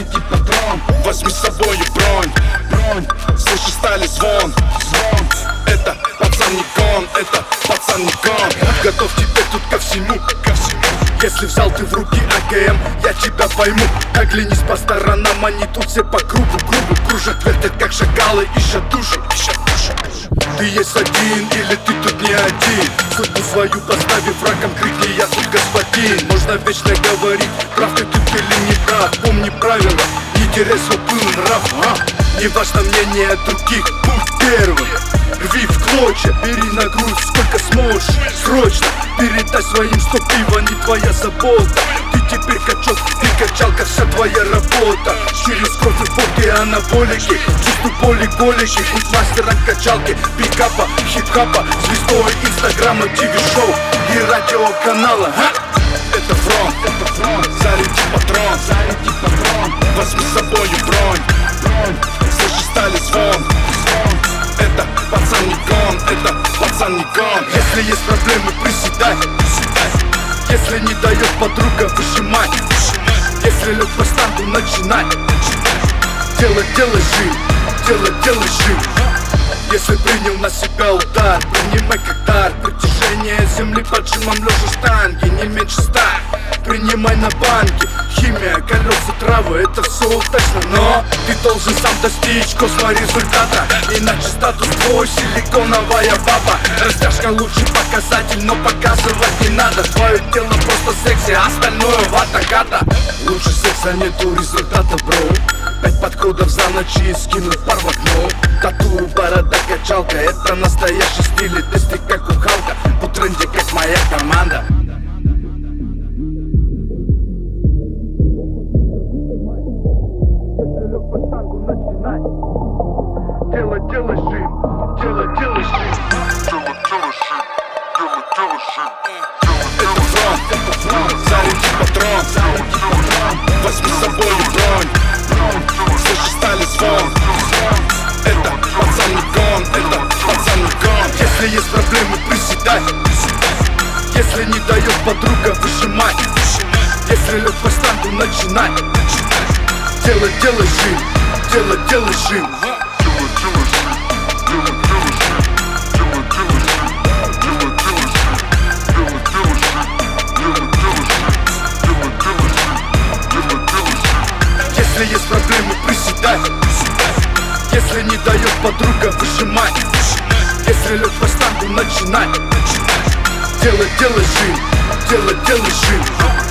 заряди патрон, возьми с собой бронь. Слышишь, стали звон. Это пацан не кон, это пацан не кон. Готов теперь тут ко всему. Если взял ты в руки АКМ, я тебя пойму. Оглянись по сторонам, они тут все по кругу кружат, вертят как шакалы, ищут души. Ты есть один или ты тут не один? Судьбу свою поставив раком, крикни: я тут господин. Можно вечно говорить, прав ты тут или не прав. Помни правила, не теряй свой пылый нрав. Не важно мнение других, будь первым. Рви в клочья, бери на грудь сколько сможешь. Срочно передай своим, что пиво не твоя забота. Ты теперь качок и качалка, вся твоя работа. Через кровь и водки анаболики, чувствуй боли голики. Будь мастером качалки, пикапа, хип-хапа, звездой инстаграма, ТВ-шоу и радиоканала. Это фронт, заряди патрон, возьми с собой бронь. Слышишь, стали звон. Это пацан не кон, это пацан не кон. Если есть проблемы, приседай. Если не дает подруга, выжимай. Если лег по штангу, начинай. Делай жим. Если принял на себя удар, принимай как дар. Притяжение земли поджимом лежа штанги, не меньше 100. Принимай на банке. Химия, колеса, травы, это все удачно, но ты должен сам достичь косморезультата. Иначе статус твой силиконовая баба. Растяжка лучший показатель, но показывать не надо. Твое тело просто секси, остальное вата-ката. Лучше секса нету результата, бро. 5 подходов за ночь и скинуть пар в окно. Тату, борода, качалка, это настоящий стиль. И тесты как у Халка, по тренде как моя команда. Делай жим. Это фронт, заряди патрон, возьми с собой бронь. Слышишь, стали звон. Это пацан не кон, это пацан не кон. Если есть проблемы, приседай. Если не дает подруга, выжимай. Если лег по штангу, начинай. Делай жим. Если есть проблемы, приседай. Если не дает подруга, выжимай. Если лег по штангу, начинай. Делай жим.